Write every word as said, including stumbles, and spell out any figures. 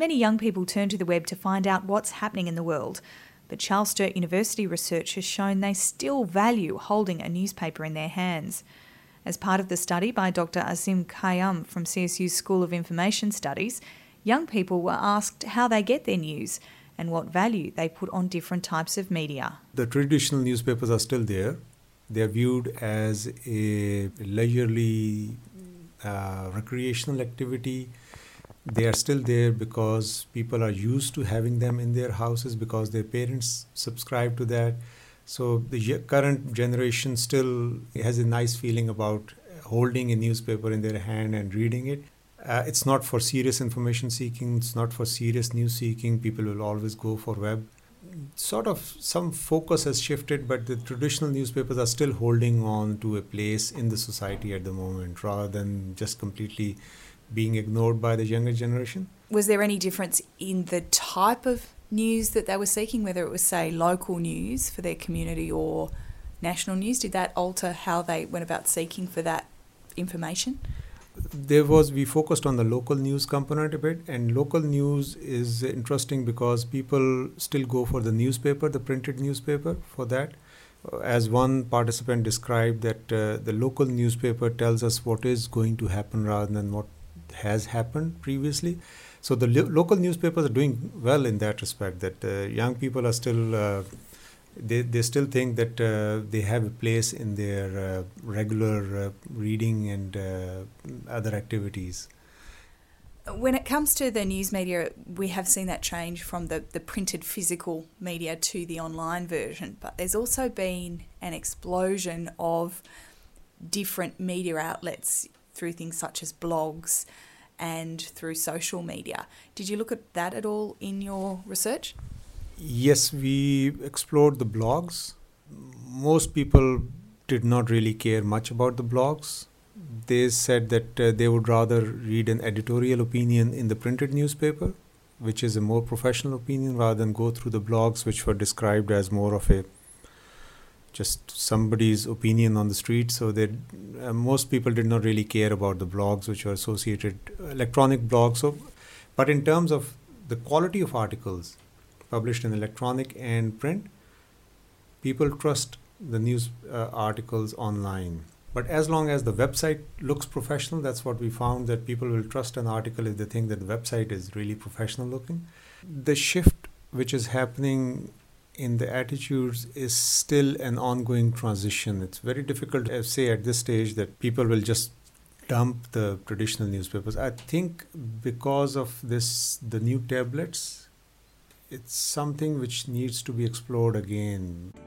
many young people turn to the web to find out what's happening in the world. But Charles Sturt University research has shown they still value holding a newspaper in their hands. As part of the study by Doctor Azim Khayyam from C S U's School of Information Studies, young people were asked how they get their news and what value they put on different types of media. The traditional newspapers are still there. They are viewed as a leisurely uh, recreational activity. They are still there because people are used to having them in their houses because their parents subscribe to that. So the current generation still has a nice feeling about holding a newspaper in their hand and reading it. Uh, it's not for serious information seeking. It's not for serious news seeking. People will always go for web. Sort of some focus has shifted, but the traditional newspapers are still holding on to a place in the society at the moment rather than just completely being ignored by the younger generation. Was there any difference in the type of news that they were seeking, whether it was, say, local news for their community or national news? Did that alter how they went about seeking for that information? There was, we focused on the local news component a bit, and local news is interesting because people still go for the newspaper, the printed newspaper for that. As one participant described, that uh, the local newspaper tells us what is going to happen rather than what has happened previously. So the lo- local newspapers are doing well in that respect, that uh, young people are still, uh, they, they still think that uh, they have a place in their uh, regular uh, reading and uh, other activities. When it comes to the news media, we have seen that change from the, the printed physical media to the online version, but there's also been an explosion of different media outlets through things such as blogs and through social media. Did you look at that at all in your research? Yes, we explored the blogs. Most people did not really care much about the blogs. They said that uh, they would rather read an editorial opinion in the printed newspaper, which is a more professional opinion, rather than go through the blogs, which were described as more of a just somebody's opinion on the street. So that uh, most people did not really care about the blogs which were associated, electronic blogs. So, but in terms of the quality of articles published in electronic and print, people trust the news uh, articles online. But as long as the website looks professional, that's what we found, that people will trust an article if they think that the website is really professional looking. The shift which is happening in the attitudes is still an ongoing transition. It's very difficult to say at this stage that people will just dump the traditional newspapers. I think because of this, the new tablets, it's something which needs to be explored again.